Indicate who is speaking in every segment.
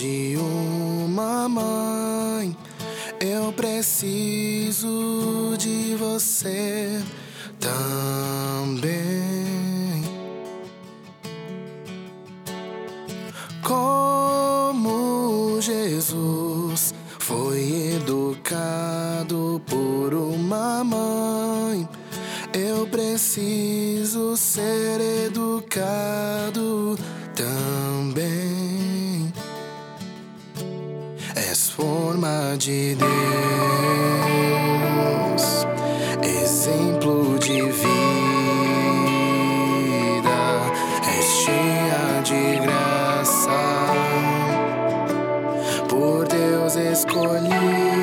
Speaker 1: de uma mãe, eu preciso de você também. Como Jesus foi educado por uma mãe, eu preciso ser educado também. És forma de Deus, exemplo de vida, és cheia de graça, por Deus escolhida.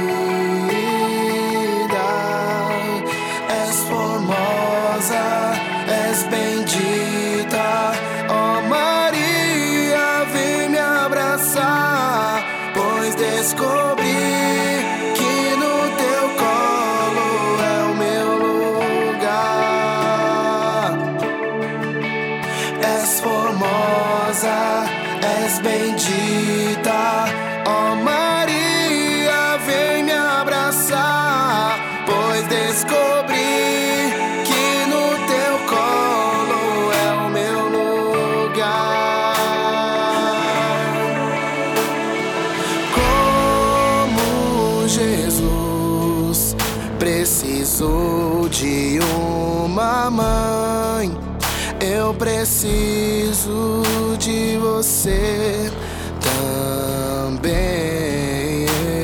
Speaker 1: És formosa, és bendita, ó Maria, vem me abraçar, pois descobri que no teu colo é o meu lugar. És formosa, és bendita, ó Maria, vem me abraçar, pois descobri que no teu colo é o meu lugar. Como Jesus precisou de uma mãe, eu preciso de você também.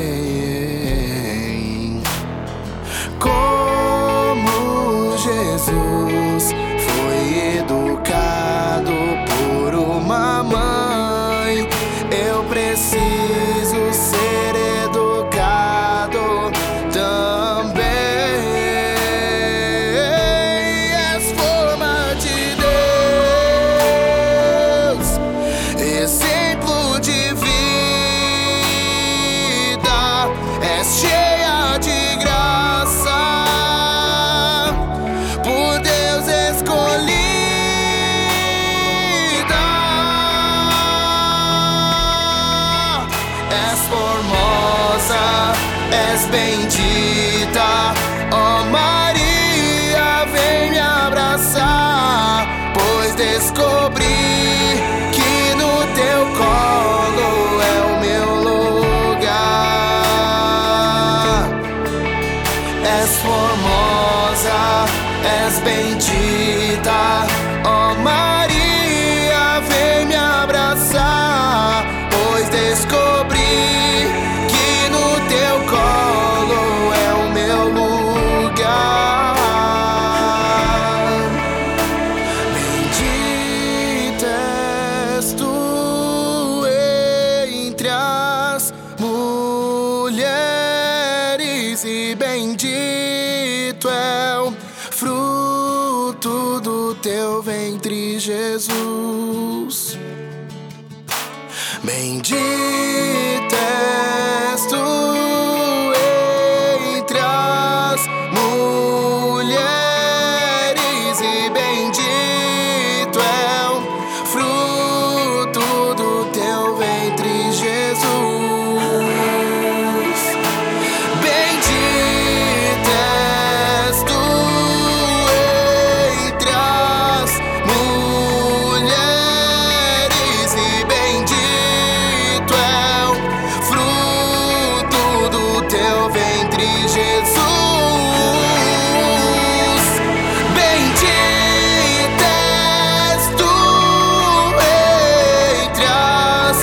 Speaker 1: Como Jesus foi educado por uma mãe, eu preciso ser educado também. És forma de Deus, exemplo de vida, és cheia de graça, por Deus escolhida. És formosa, és bendita, ó Maria, vem me abraçar, pois descobri que no teu colo é o meu lugar. És formosa, és bendita, ó Maria, vem me abraçar, pois descobri que no teu colo é o meu lugar. Bendita és tu entre as mulheres, e bendito é o fruto do teu ventre, Jesus. Bendita és tu entre as mulheres, e bendito é o fruto do teu ventre, Jesus. Bendita és tu entre as mulheres, e bendito é o fruto do teu ventre, Jesus. Bendita és tu entre as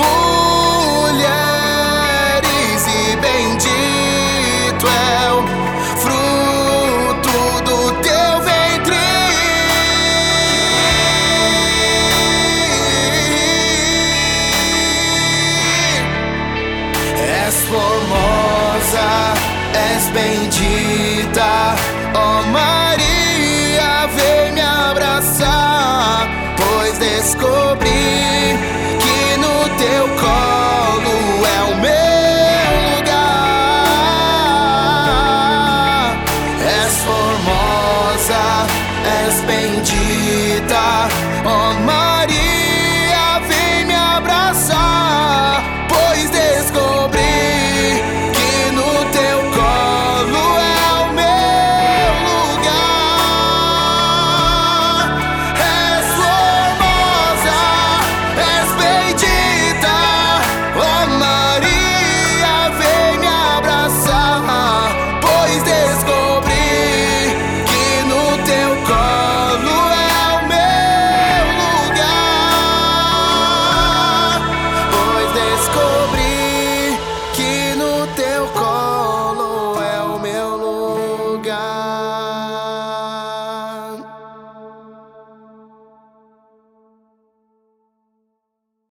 Speaker 1: mulheres, e bendito é o fruto do teu ventre. És formosa, és bendita, ó Maria, vem me abraçar, pois descobri